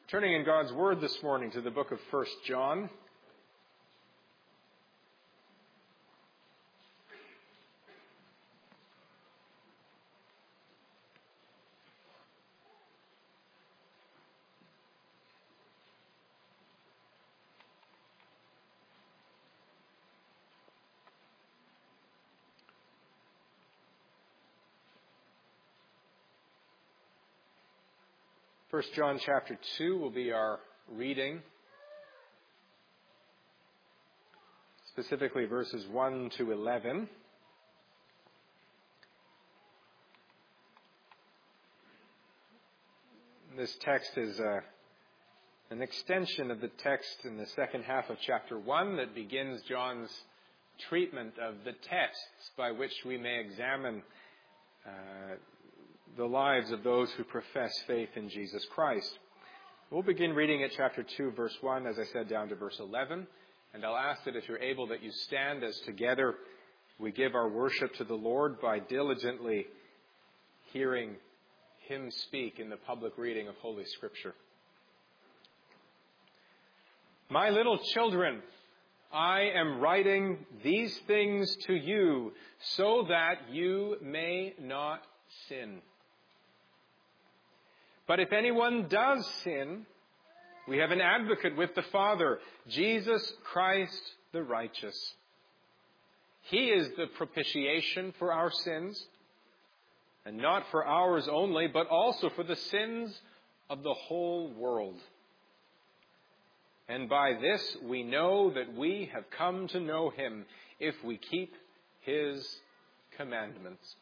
Turning in God's Word this morning to the book of 1 John. First John chapter 2 will be our reading, specifically verses 1 to 11. This text is an extension of the text in the second half of chapter 1 that begins John's treatment of the tests by which we may examine the lives of those who profess faith in Jesus Christ. We'll begin reading at chapter 2, verse 1, as I said, down to verse 11. And I'll ask that if you're able, that you stand as together we give our worship to the Lord by diligently hearing Him speak in the public reading of Holy Scripture. My little children, I am writing these things to you so that you may not sin. But if anyone does sin, we have an advocate with the Father, Jesus Christ the righteous. He is the propitiation for our sins, and not for ours only, but also for the sins of the whole world. And by this we know that we have come to know Him, if we keep His commandments.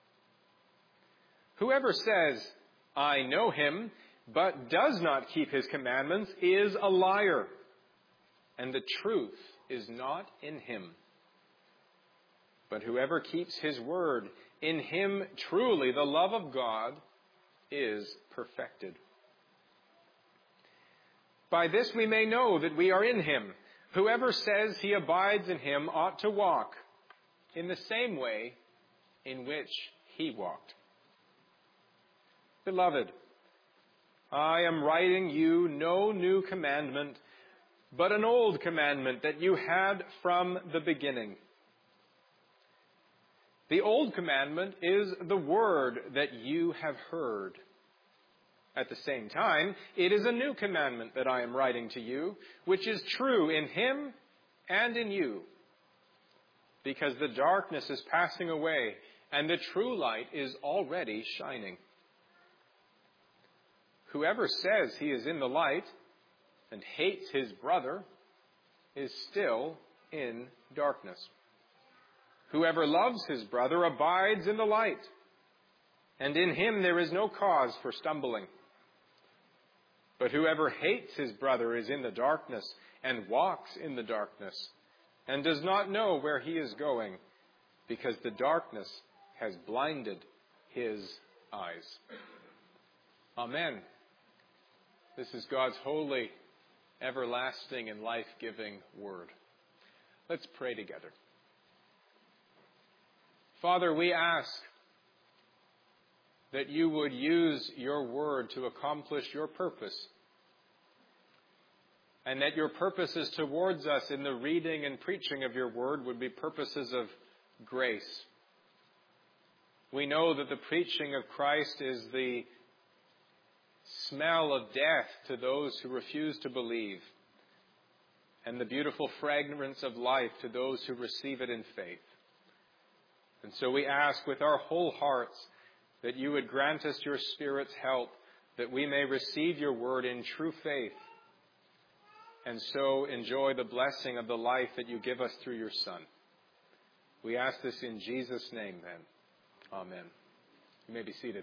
Whoever says, I know Him, but does not keep His commandments is a liar, and the truth is not in him. But whoever keeps His word, in him truly the love of God is perfected. By this we may know that we are in Him. Whoever says he abides in Him ought to walk in the same way in which He walked. Beloved, I am writing you no new commandment, but an old commandment that you had from the beginning. The old commandment is the word that you have heard. At the same time, it is a new commandment that I am writing to you, which is true in Him and in you, because the darkness is passing away and the true light is already shining. Whoever says he is in the light and hates his brother is still in darkness. Whoever loves his brother abides in the light, and in him there is no cause for stumbling. But whoever hates his brother is in the darkness and walks in the darkness and does not know where he is going, because the darkness has blinded his eyes. Amen. This is God's holy, everlasting, and life-giving word. Let's pray together. Father, we ask that you would use your word to accomplish your purpose, and that your purposes towards us in the reading and preaching of your word would be purposes of grace. We know that the preaching of Christ is the smell of death to those who refuse to believe, and the beautiful fragrance of life to those who receive it in faith. And so we ask with our whole hearts that you would grant us your Spirit's help, that we may receive your word in true faith, and so enjoy the blessing of the life that you give us through your Son. We ask this in Jesus' name, then. Amen. You may be seated.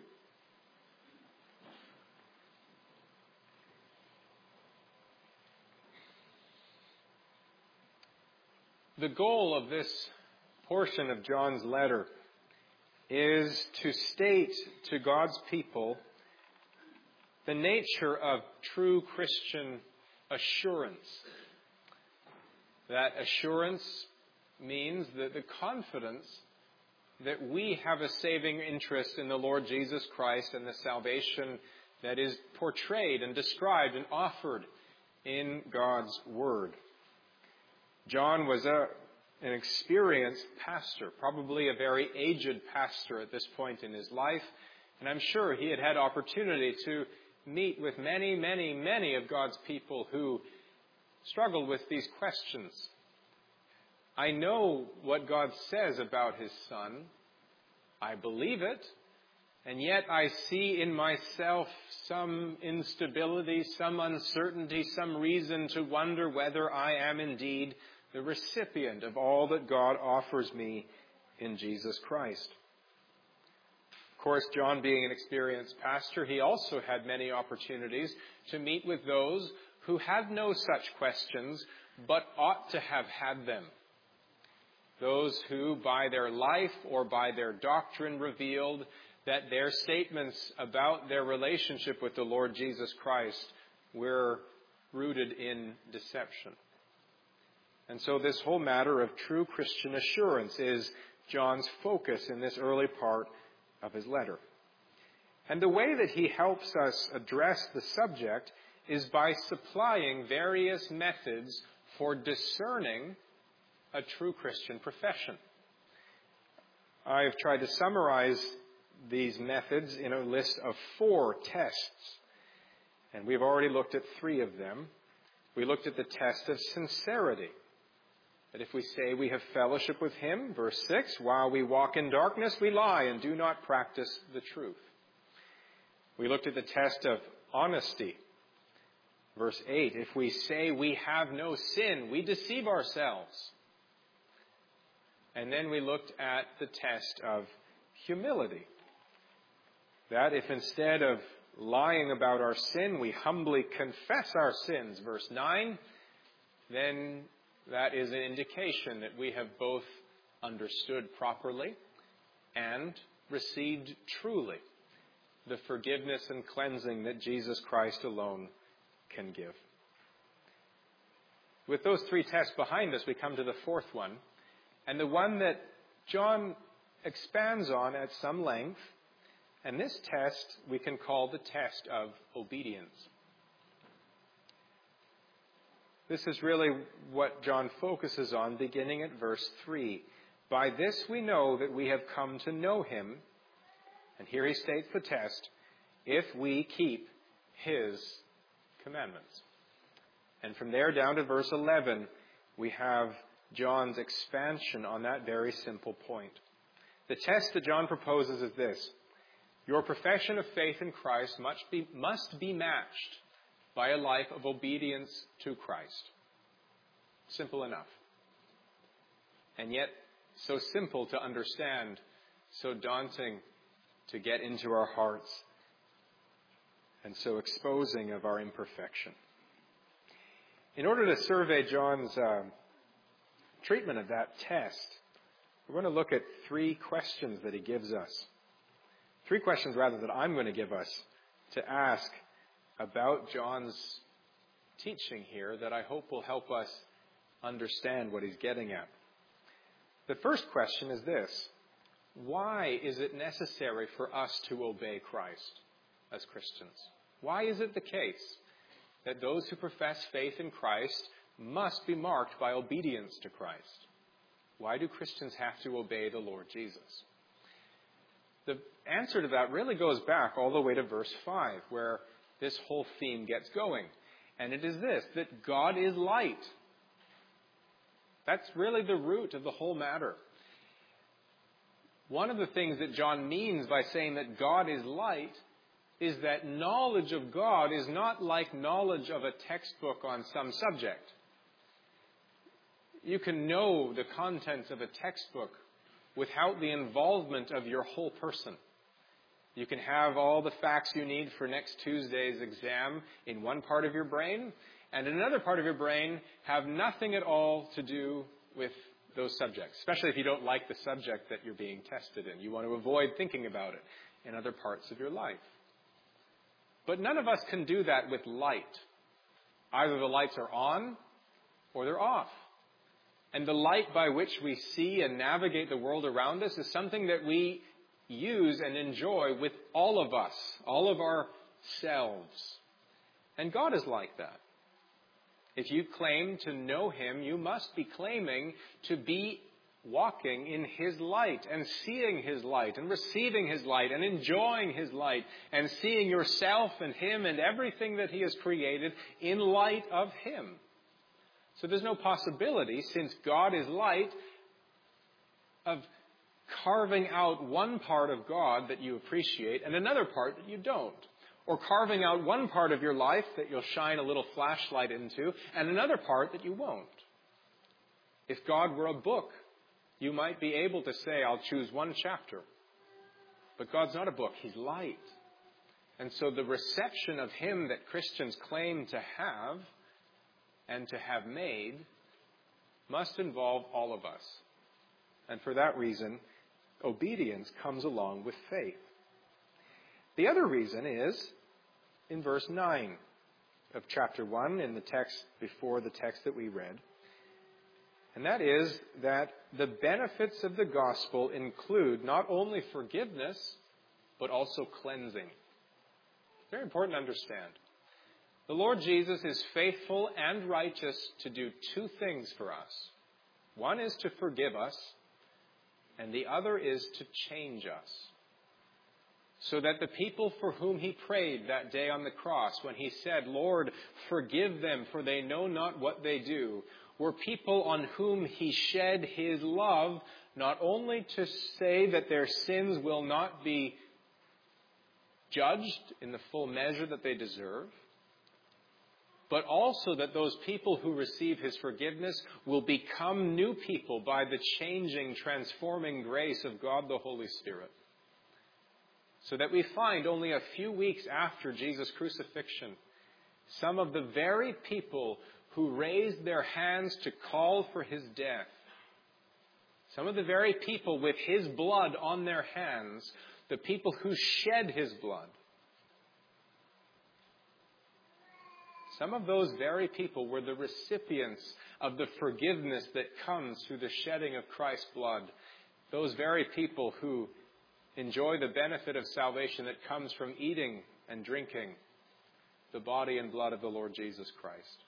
The goal of this portion of John's letter is to state to God's people the nature of true Christian assurance. That assurance means that the confidence that we have a saving interest in the Lord Jesus Christ and the salvation that is portrayed and described and offered in God's Word. John was an experienced pastor, probably a very aged pastor at this point in his life, and I'm sure he had had opportunity to meet with many, many, many of God's people who struggled with these questions. I know what God says about His Son. I believe it. And yet I see in myself some instability, some uncertainty, some reason to wonder whether I am indeed the recipient of all that God offers me in Jesus Christ. Of course, John being an experienced pastor, he also had many opportunities to meet with those who had no such questions, but ought to have had them. Those who, by their life or by their doctrine, revealed that their statements about their relationship with the Lord Jesus Christ were rooted in deception. And so this whole matter of true Christian assurance is John's focus in this early part of his letter. And the way that he helps us address the subject is by supplying various methods for discerning a true Christian profession. I've tried to summarize these methods in a list of 4 tests. And we've already looked at 3 of them. We looked at the test of sincerity. That if we say we have fellowship with Him, verse 6, while we walk in darkness, we lie and do not practice the truth. We looked at the test of honesty. Verse 8, if we say we have no sin, we deceive ourselves. And then we looked at the test of humility. That if instead of lying about our sin, we humbly confess our sins, verse 9, then that is an indication that we have both understood properly and received truly the forgiveness and cleansing that Jesus Christ alone can give. With those 3 tests behind us, we come to the 4th one, and the one that John expands on at some length. And this test we can call the test of obedience. This is really what John focuses on beginning at verse 3. By this we know that we have come to know Him, and here he states the test, if we keep His commandments. And from there down to verse 11, we have John's expansion on that very simple point. The test that John proposes is this. Your profession of faith in Christ must be matched by a life of obedience to Christ. Simple enough. And yet, so simple to understand, so daunting to get into our hearts, and so exposing of our imperfection. In order to survey John's treatment of that test, we're going to look at 3 questions that he gives us. 3 questions, rather, that I'm going to give us to ask about John's teaching here that I hope will help us understand what he's getting at. The first question is this. Why is it necessary for us to obey Christ as Christians? Why is it the case that those who profess faith in Christ must be marked by obedience to Christ? Why do Christians have to obey the Lord Jesus? The answer to that really goes back all the way to verse 5, where this whole theme gets going. And it is this, that God is light. That's really the root of the whole matter. One of the things that John means by saying that God is light is that knowledge of God is not like knowledge of a textbook on some subject. You can know the contents of a textbook without the involvement of your whole person. You can have all the facts you need for next Tuesday's exam in one part of your brain, and in another part of your brain have nothing at all to do with those subjects, especially if you don't like the subject that you're being tested in. You want to avoid thinking about it in other parts of your life. But none of us can do that with light. Either the lights are on or they're off. And the light by which we see and navigate the world around us is something that we use and enjoy with all of us, all of our selves. And God is like that. If you claim to know Him, you must be claiming to be walking in His light and seeing His light and receiving His light and enjoying His light and seeing yourself and Him and everything that He has created in light of Him. So there's no possibility, since God is light, of carving out one part of God that you appreciate and another part that you don't. Or carving out one part of your life that you'll shine a little flashlight into and another part that you won't. If God were a book, you might be able to say, I'll choose one chapter. But God's not a book, He's light. And so the reception of Him that Christians claim to have and to have made must involve all of us. And for that reason, obedience comes along with faith. The other reason is in verse 9 of chapter 1, in the text before the text that we read. And that is that the benefits of the gospel include not only forgiveness, but also cleansing. Very important to understand. The Lord Jesus is faithful and righteous to do two things for us. One is to forgive us, and the other is to change us. So that the people for whom He prayed that day on the cross, when He said, Lord, forgive them, for they know not what they do, were people on whom He shed His love, not only to say that their sins will not be judged in the full measure that they deserve, but also that those people who receive His forgiveness will become new people by the changing, transforming grace of God the Holy Spirit. So that we find only a few weeks after Jesus' crucifixion, some of the very people who raised their hands to call for His death, some of the very people with His blood on their hands, the people who shed His blood, some of those very people were the recipients of the forgiveness that comes through the shedding of Christ's blood. Those very people who enjoy the benefit of salvation that comes from eating and drinking the body and blood of the Lord Jesus Christ.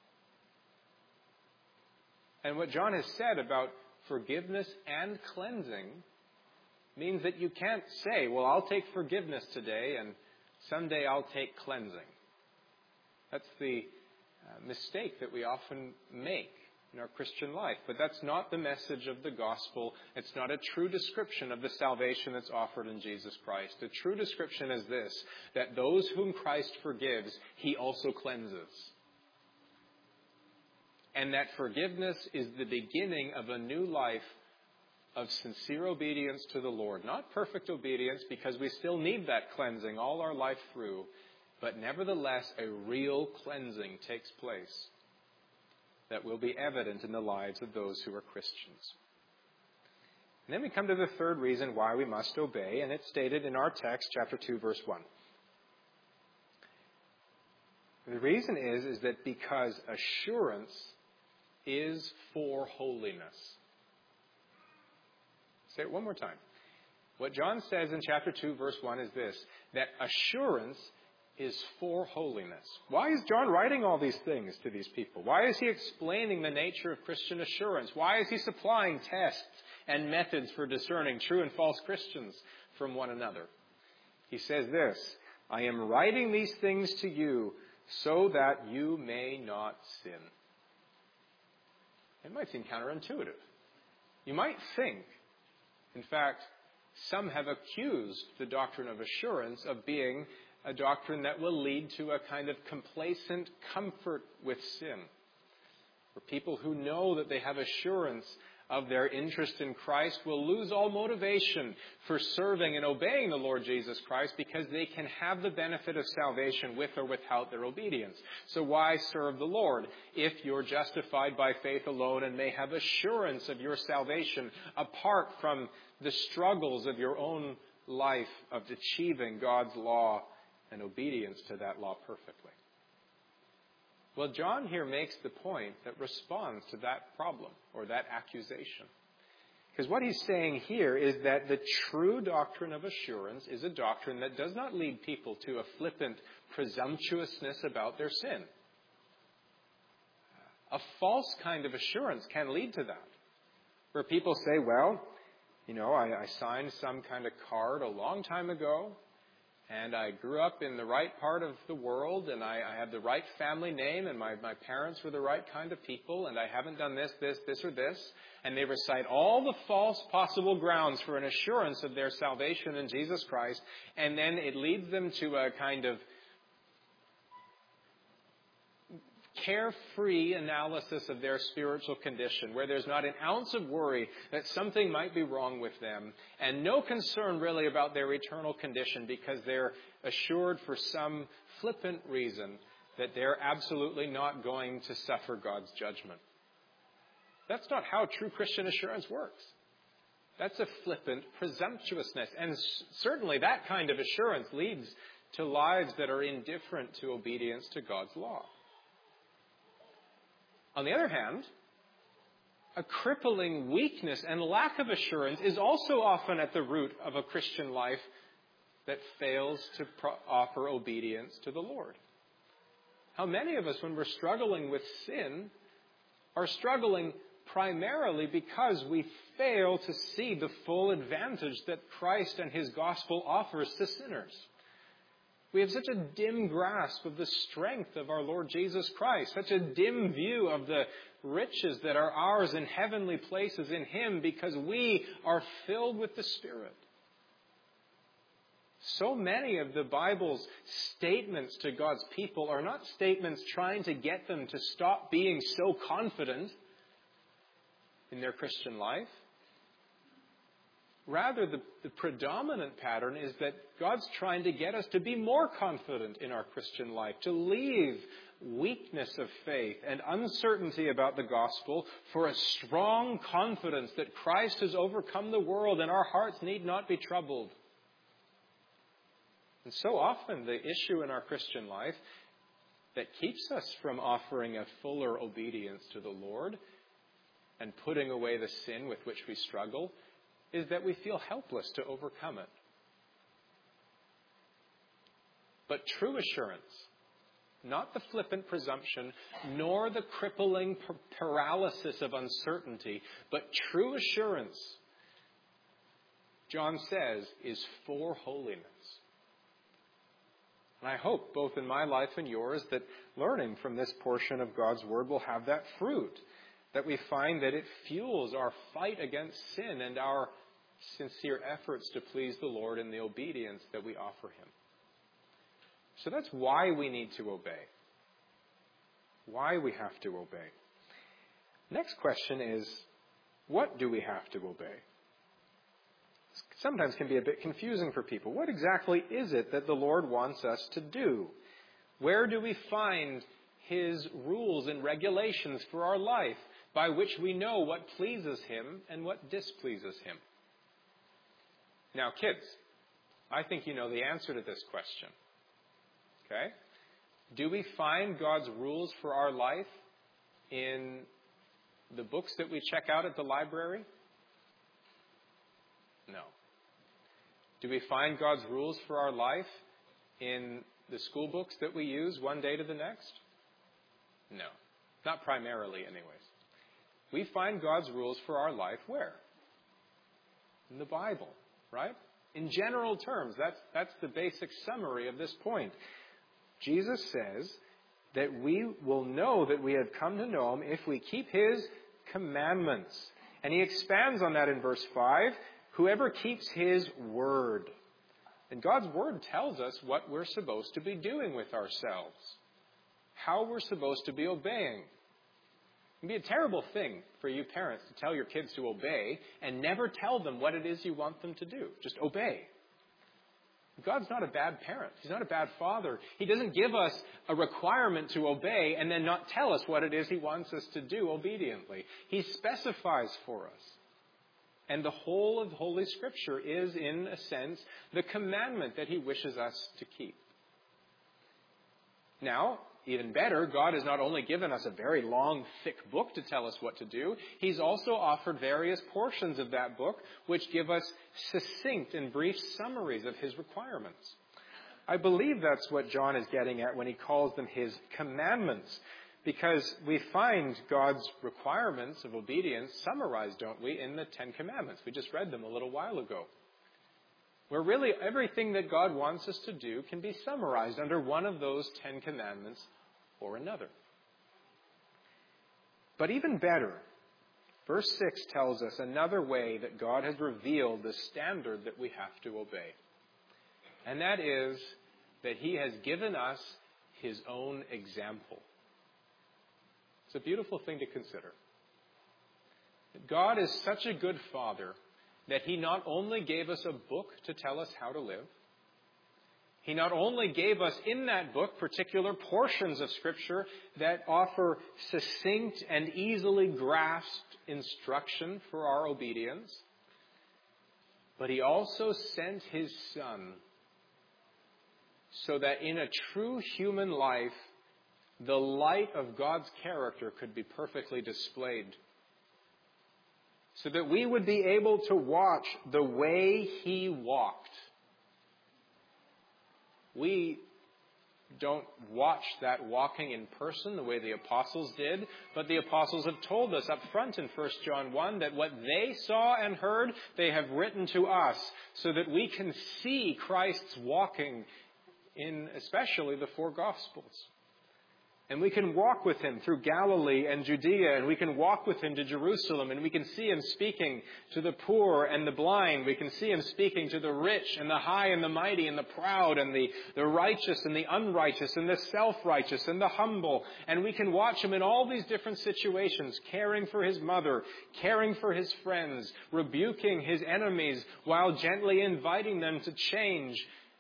And what John has said about forgiveness and cleansing means that you can't say, well, I'll take forgiveness today and someday I'll take cleansing. That's the mistake that we often make in our Christian life. But that's not the message of the gospel. It's not a true description of the salvation that's offered in Jesus Christ. The true description is this, that those whom Christ forgives, He also cleanses. And that forgiveness is the beginning of a new life of sincere obedience to the Lord. Not perfect obedience, because we still need that cleansing all our life through. But nevertheless, a real cleansing takes place that will be evident in the lives of those who are Christians. And then we come to the third reason why we must obey, and it's stated in our text, chapter 2, verse 1. The reason is that because assurance is for holiness. Say it one more time. What John says in chapter 2, verse 1 is this, that assurance is for holiness. Why is John writing all these things to these people? Why is he explaining the nature of Christian assurance? Why is he supplying tests and methods for discerning true and false Christians from one another? He says this, I am writing these things to you so that you may not sin. It might seem counterintuitive. You might think, in fact, some have accused the doctrine of assurance of being a doctrine that will lead to a kind of complacent comfort with sin. For people who know that they have assurance of their interest in Christ will lose all motivation for serving and obeying the Lord Jesus Christ because they can have the benefit of salvation with or without their obedience. So why serve the Lord if you're justified by faith alone and may have assurance of your salvation apart from the struggles of your own life of achieving God's law and obedience to that law perfectly? Well, John here makes the point that responds to that problem or that accusation. Because what he's saying here is that the true doctrine of assurance is a doctrine that does not lead people to a flippant presumptuousness about their sin. A false kind of assurance can lead to that, where people say, well, I signed some kind of card a long time ago, and I grew up in the right part of the world, and I have the right family name, and my parents were the right kind of people, and I haven't done this, or this. And they recite all the false possible grounds for an assurance of their salvation in Jesus Christ, and then it leads them to a kind of carefree analysis of their spiritual condition, where there's not an ounce of worry that something might be wrong with them, and no concern really about their eternal condition, because they're assured for some flippant reason that they're absolutely not going to suffer God's judgment. That's not how true Christian assurance works. That's a flippant presumptuousness, and certainly that kind of assurance leads to lives that are indifferent to obedience to God's law. On the other hand, a crippling weakness and lack of assurance is also often at the root of a Christian life that fails to offer obedience to the Lord. How many of us, when we're struggling with sin, are struggling primarily because we fail to see the full advantage that Christ and His gospel offers to sinners. We have such a dim grasp of the strength of our Lord Jesus Christ, such a dim view of the riches that are ours in heavenly places in Him, because we are filled with the Spirit. So many of the Bible's statements to God's people are not statements trying to get them to stop being so confident in their Christian life. Rather, the predominant pattern is that God's trying to get us to be more confident in our Christian life, to leave weakness of faith and uncertainty about the gospel for a strong confidence that Christ has overcome the world and our hearts need not be troubled. And so often the issue in our Christian life that keeps us from offering a fuller obedience to the Lord and putting away the sin with which we struggle is that we feel helpless to overcome it. But true assurance, not the flippant presumption, nor the crippling paralysis of uncertainty, but true assurance, John says, is for holiness. And I hope, both in my life and yours, that learning from this portion of God's Word will have that fruit, that we find that it fuels our fight against sin and our sincere efforts to please the Lord in the obedience that we offer Him. So that's why we need to obey. Why we have to obey. Next question is, what do we have to obey? Sometimes can be a bit confusing for people. What exactly is it that the Lord wants us to do? Where do we find His rules and regulations for our life by which we know what pleases Him and what displeases Him? Now, kids, I think you know the answer to this question. Okay? Do we find God's rules for our life in the books that we check out at the library? No. Do we find God's rules for our life in the school books that we use one day to the next? No. Not primarily, anyways. We find God's rules for our life where? In the Bible, right? In general terms, that's the basic summary of this point. Jesus says that we will know that we have come to know Him if we keep His commandments. And He expands on that in verse 5. Whoever keeps His word. And God's word tells us what we're supposed to be doing with ourselves. How we're supposed to be obeying. It can be a terrible thing for you parents to tell your kids to obey and never tell them what it is you want them to do. Just obey. God's not a bad parent. He's not a bad father. He doesn't give us a requirement to obey and then not tell us what it is He wants us to do obediently. He specifies for us. And the whole of Holy Scripture is, in a sense, the commandment that He wishes us to keep. Now, Even better, God has not only given us a very long, thick book to tell us what to do, He's also offered various portions of that book which give us succinct and brief summaries of His requirements. I believe that's what John is getting at when he calls them His commandments, because we find God's requirements of obedience summarized, don't we, in the Ten Commandments. We just read them a little while ago, where really everything that God wants us to do can be summarized under one of those 10 commandments or another. But even better, verse 6 tells us another way that God has revealed the standard that we have to obey. And that is that He has given us His own example. It's a beautiful thing to consider. God is such a good Father that He not only gave us a book to tell us how to live, He not only gave us in that book particular portions of Scripture that offer succinct and easily grasped instruction for our obedience, but He also sent His Son so that in a true human life, the light of God's character could be perfectly displayed, so that we would be able to watch the way He walked. We don't watch that walking in person the way the apostles did, but the apostles have told us up front in 1 John 1 that what they saw and heard, they have written to us, so that we can see Christ's walking in especially the four Gospels. And we can walk with Him through Galilee and Judea, and we can walk with Him to Jerusalem, and we can see Him speaking to the poor and the blind. We can see Him speaking to the rich and the high and the mighty and the proud and the righteous and the unrighteous and the self-righteous and the humble. And we can watch Him in all these different situations, caring for His mother, caring for His friends, rebuking His enemies while gently inviting them to change.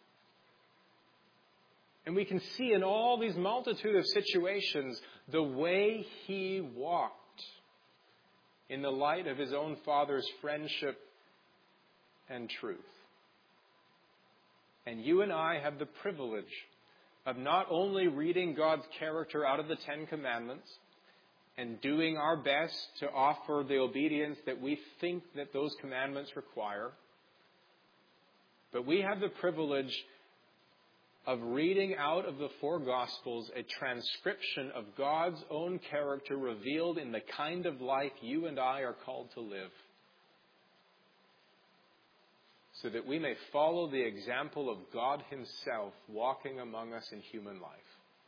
And we can see in all these multitude of situations the way He walked in the light of His own Father's friendship and truth. And you and I have the privilege of not only reading God's character out of the Ten Commandments and doing our best to offer the obedience that we think that those commandments require, but we have the privilege of reading out of the four Gospels a transcription of God's own character revealed in the kind of life you and I are called to live, so that we may follow the example of God Himself walking among us in human life.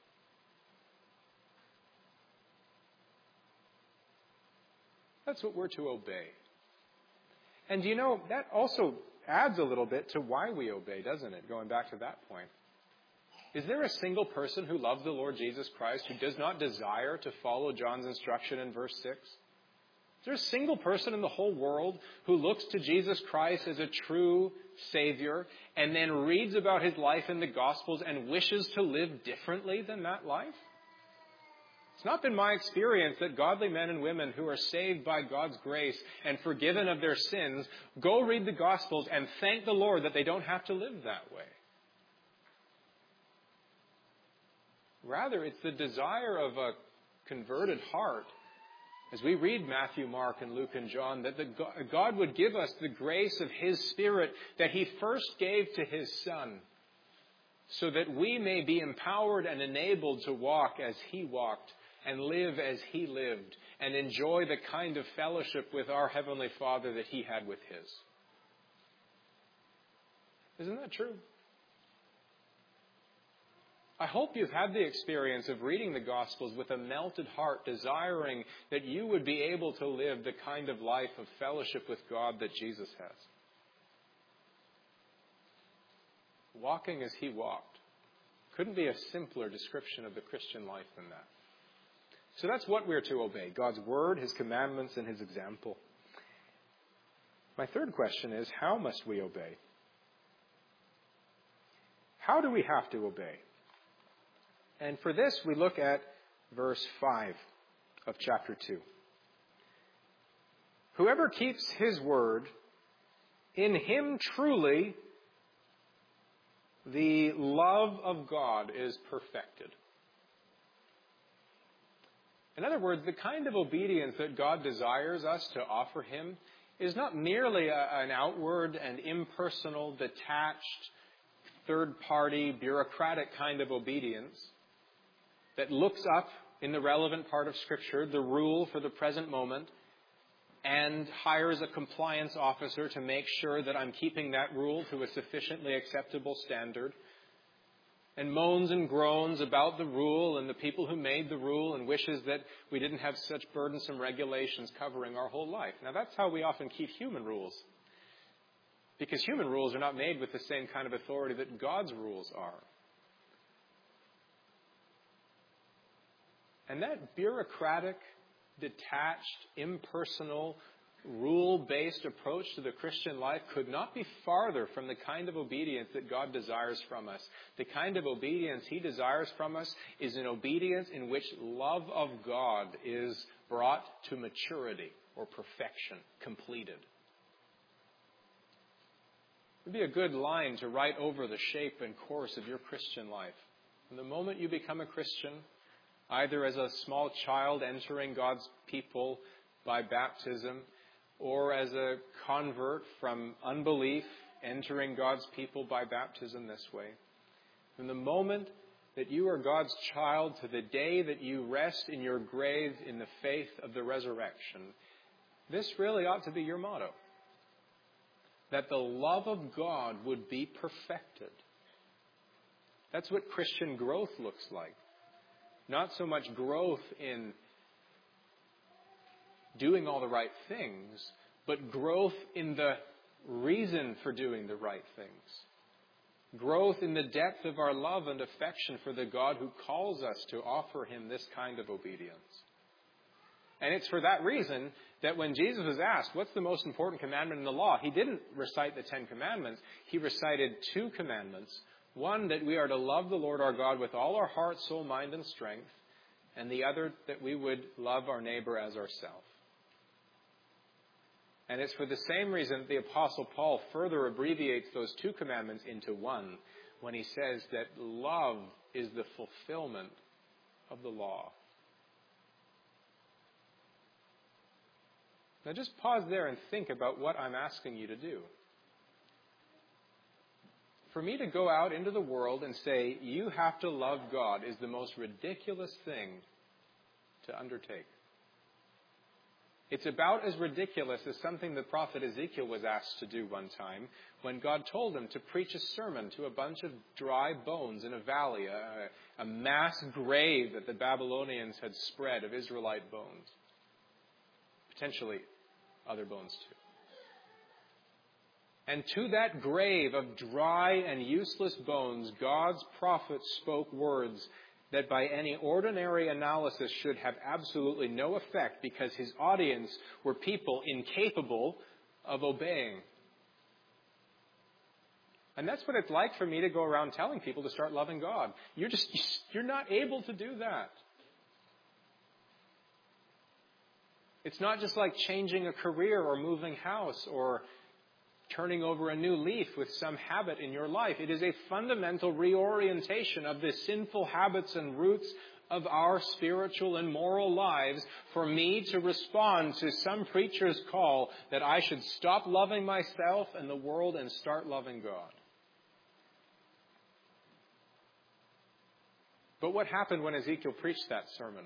That's what we're to obey. And you know, that also adds a little bit to why we obey, doesn't it? Going back to that point. Is there a single person who loves the Lord Jesus Christ who does not desire to follow John's instruction in verse 6? Is there a single person in the whole world who looks to Jesus Christ as a true Savior and then reads about His life in the Gospels and wishes to live differently than that life? It's not been my experience that godly men and women who are saved by God's grace and forgiven of their sins go read the Gospels and thank the Lord that they don't have to live that way. Rather, it's the desire of a converted heart, as we read Matthew, Mark, and Luke, and John, that God would give us the grace of His Spirit that He first gave to His Son, so that we may be empowered and enabled to walk as He walked and live as He lived and enjoy the kind of fellowship with our Heavenly Father that He had with His. Isn't that true? I hope you've had the experience of reading the Gospels with a melted heart, desiring that you would be able to live the kind of life of fellowship with God that Jesus has. Walking as He walked. Couldn't be a simpler description of the Christian life than that. So that's what we're to obey: God's Word, His commandments, and His example. My third question is, how must we obey? How do we have to obey? And for this, we look at verse 5 of chapter 2. Whoever keeps His word, in him truly the love of God is perfected. In other words, the kind of obedience that God desires us to offer him is not merely an outward and impersonal, detached, third-party, bureaucratic kind of obedience that looks up in the relevant part of Scripture, the rule for the present moment, and hires a compliance officer to make sure that I'm keeping that rule to a sufficiently acceptable standard, and moans and groans about the rule and the people who made the rule and wishes that we didn't have such burdensome regulations covering our whole life. Now, that's how we often keep human rules, because human rules are not made with the same kind of authority that God's rules are. And that bureaucratic, detached, impersonal, rule-based approach to the Christian life could not be farther from the kind of obedience that God desires from us. The kind of obedience he desires from us is an obedience in which love of God is brought to maturity or perfection, completed. It would be a good line to write over the shape and course of your Christian life. From the moment you become a Christian, either as a small child entering God's people by baptism, or as a convert from unbelief entering God's people by baptism this way. From the moment that you are God's child to the day that you rest in your grave in the faith of the resurrection, this really ought to be your motto. That the love of God would be perfected. That's what Christian growth looks like. Not so much growth in doing all the right things, but growth in the reason for doing the right things. Growth in the depth of our love and affection for the God who calls us to offer him this kind of obedience. And it's for that reason that when Jesus was asked, what's the most important commandment in the law? He didn't recite the 10 Commandments. He recited 2 commandments. One, that we are to love the Lord our God with all our heart, soul, mind, and strength. And the other, that we would love our neighbor as ourselves. And it's for the same reason that the Apostle Paul further abbreviates those 2 commandments into one when he says that love is the fulfillment of the law. Now just pause there and think about what I'm asking you to do. For me to go out into the world and say, you have to love God, is the most ridiculous thing to undertake. It's about as ridiculous as something the prophet Ezekiel was asked to do one time when God told him to preach a sermon to a bunch of dry bones in a valley, a mass grave that the Babylonians had spread of Israelite bones. Potentially other bones too. And to that grave of dry and useless bones, God's prophet spoke words that by any ordinary analysis should have absolutely no effect because his audience were people incapable of obeying. And that's what it's like for me to go around telling people to start loving God. You're not able to do that. It's not just like changing a career or moving house or turning over a new leaf with some habit in your life. It is a fundamental reorientation of the sinful habits and roots of our spiritual and moral lives for me to respond to some preacher's call that I should stop loving myself and the world and start loving God. But what happened when Ezekiel preached that sermon?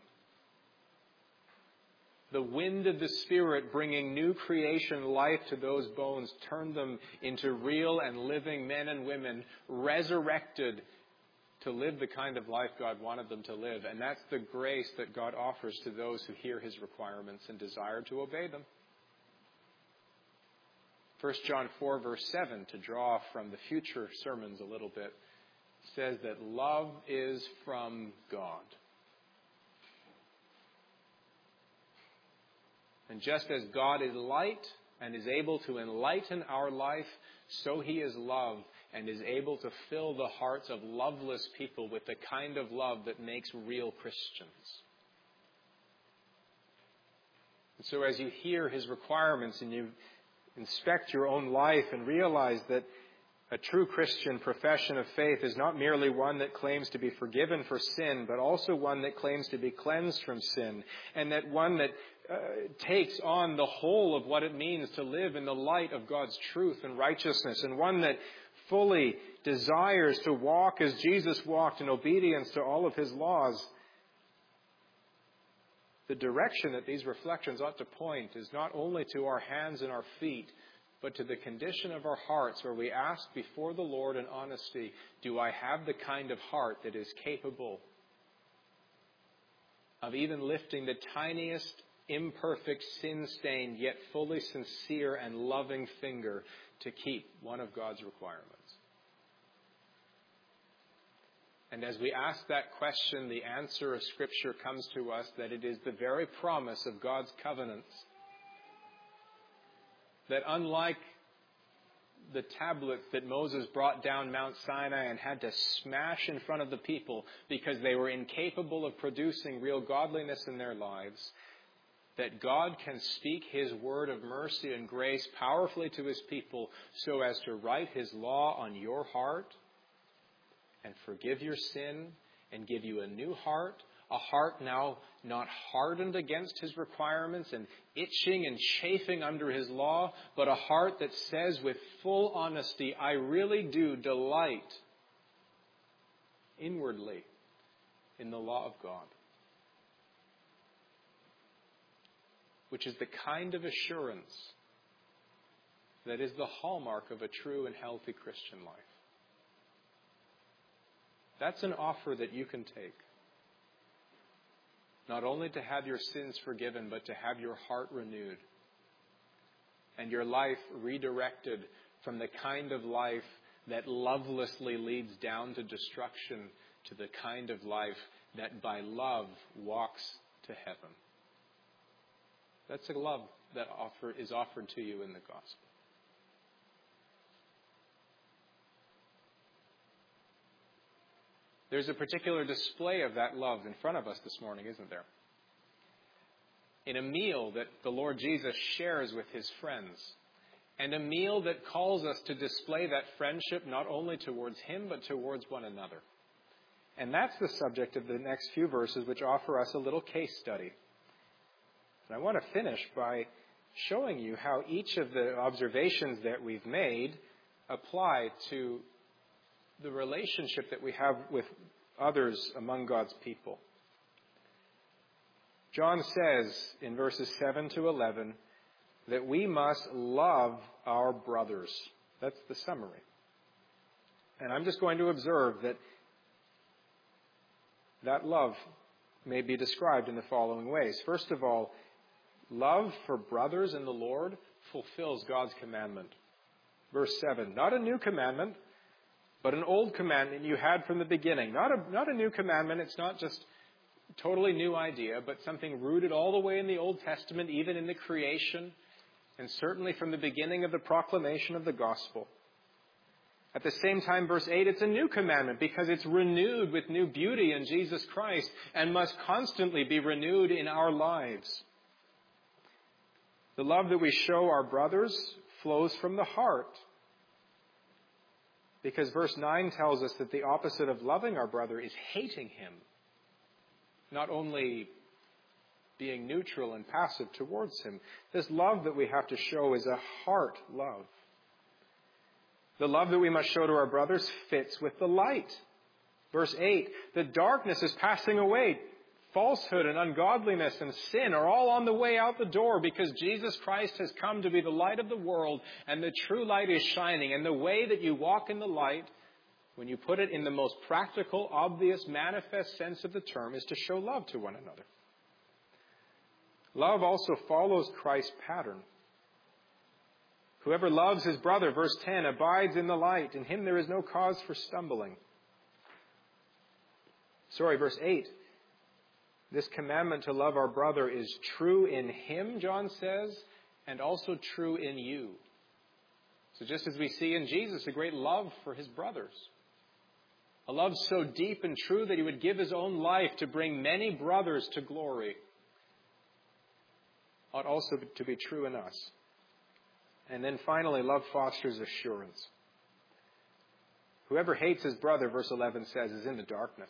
The wind of the Spirit bringing new creation life to those bones turned them into real and living men and women resurrected to live the kind of life God wanted them to live. And that's the grace that God offers to those who hear his requirements and desire to obey them. 1 John 4 verse 7, to draw from the future sermons a little bit, says that love is from God. And just as God is light and is able to enlighten our life, so he is love and is able to fill the hearts of loveless people with the kind of love that makes real Christians. And so as you hear his requirements and you inspect your own life and realize that A true Christian profession of faith is not merely one that claims to be forgiven for sin, but also one that claims to be cleansed from sin, and that one that takes on the whole of what it means to live in the light of God's truth and righteousness, and one that fully desires to walk as Jesus walked in obedience to all of his laws. The direction that these reflections ought to point is not only to our hands and our feet, but to the condition of our hearts, where we ask before the Lord in honesty, do I have the kind of heart that is capable of even lifting the tiniest, imperfect, sin-stained, yet fully sincere and loving finger to keep one of God's requirements? And as we ask that question, the answer of Scripture comes to us that it is the very promise of God's covenants that, unlike the tablets that Moses brought down Mount Sinai and had to smash in front of the people because they were incapable of producing real godliness in their lives, that God can speak his word of mercy and grace powerfully to his people so as to write his law on your heart and forgive your sin and give you a new heart, a heart now not hardened against his requirements and itching and chafing under his law, but a heart that says with full honesty, I really do delight inwardly in the law of God. Which is the kind of assurance that is the hallmark of a true and healthy Christian life. That's an offer that you can take. Not only to have your sins forgiven, but to have your heart renewed and your life redirected from the kind of life that lovelessly leads down to destruction to the kind of life that by love walks to heaven. That's a love that is offered to you in the gospel. There's a particular display of that love in front of us this morning, isn't there? In a meal that the Lord Jesus shares with his friends, and a meal that calls us to display that friendship not only towards him, but towards one another. And that's the subject of the next few verses, which offer us a little case study. And I want to finish by showing you how each of the observations that we've made apply to the relationship that we have with others among God's people. John says in verses 7 to 11 that we must love our brothers. That's the summary. And I'm just going to observe that love may be described in the following ways. First of all, love for brothers in the Lord fulfills God's commandment. Verse 7, not a new commandment, but an old commandment you had from the beginning. Not a new commandment. It's not just a totally new idea, but something rooted all the way in the Old Testament, even in the creation, and certainly from the beginning of the proclamation of the gospel. At the same time, verse 8, it's a new commandment because it's renewed with new beauty in Jesus Christ and must constantly be renewed in our lives. The love that we show our brothers flows from the heart. Because verse 9 tells us that the opposite of loving our brother is hating him. Not only being neutral and passive towards him. This love that we have to show is a heart love. The love that we must show to our brothers fits with the light. Verse 8, the darkness is passing away. Falsehood and ungodliness and sin are all on the way out the door because Jesus Christ has come to be the light of the world and the true light is shining. And the way that you walk in the light, when you put it in the most practical, obvious, manifest sense of the term, is to show love to one another. Love also follows Christ's pattern. Whoever loves his brother, verse 10, abides in the light. In him there is no cause for stumbling. Verse 8. This commandment to love our brother is true in him, John says, and also true in you. So just as we see in Jesus a great love for his brothers, a love so deep and true that he would give his own life to bring many brothers to glory, ought also to be true in us. And then finally, love fosters assurance. Whoever hates his brother, verse 11 says, is in the darkness.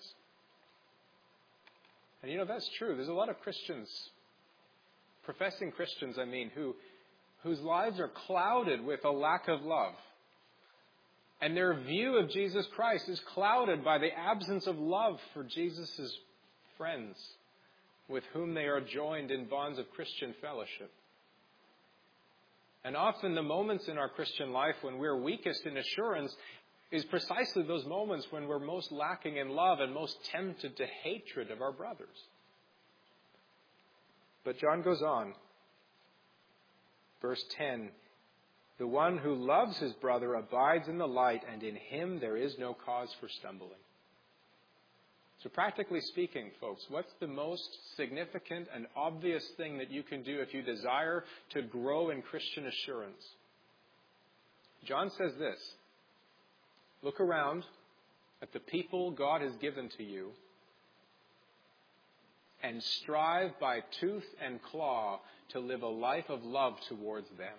And that's true. There's a lot of Christians, professing Christians, whose lives are clouded with a lack of love. And their view of Jesus Christ is clouded by the absence of love for Jesus' friends with whom they are joined in bonds of Christian fellowship. And often the moments in our Christian life when we're weakest in assurance is precisely those moments when we're most lacking in love and most tempted to hatred of our brothers. But John goes on. Verse 10, the one who loves his brother abides in the light, and in him there is no cause for stumbling. So practically speaking, folks, what's the most significant and obvious thing that you can do if you desire to grow in Christian assurance? John says this: look around at the people God has given to you and strive by tooth and claw to live a life of love towards them.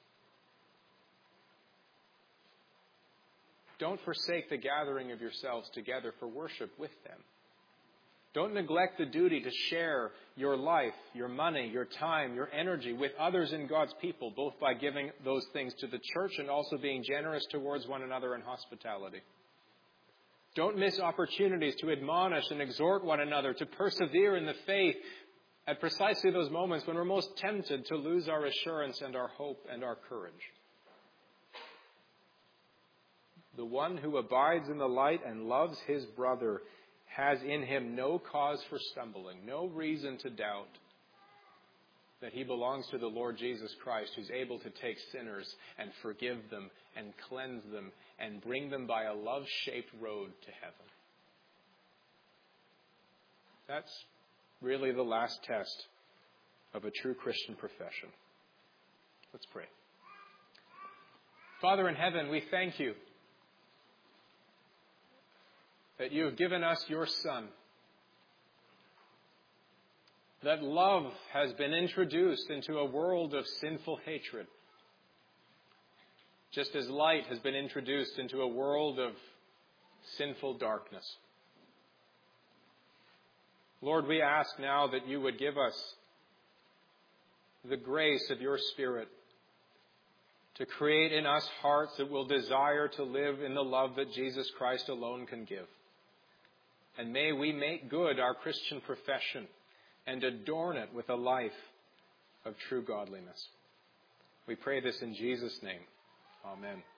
Don't forsake the gathering of yourselves together for worship with them. Don't neglect the duty to share your life, your money, your time, your energy with others in God's people, both by giving those things to the church and also being generous towards one another in hospitality. Don't miss opportunities to admonish and exhort one another to persevere in the faith at precisely those moments when we're most tempted to lose our assurance and our hope and our courage. The one who abides in the light and loves his brother has in him no cause for stumbling, no reason to doubt that he belongs to the Lord Jesus Christ, who's able to take sinners and forgive them and cleanse them and bring them by a love-shaped road to heaven. That's really the last test of a true Christian profession. Let's pray. Father in heaven, we thank you that you have given us your Son, that love has been introduced into a world of sinful hatred, just as light has been introduced into a world of sinful darkness. Lord, we ask now that you would give us the grace of your Spirit to create in us hearts that will desire to live in the love that Jesus Christ alone can give. And may we make good our Christian profession and adorn it with a life of true godliness. We pray this in Jesus' name. Amen.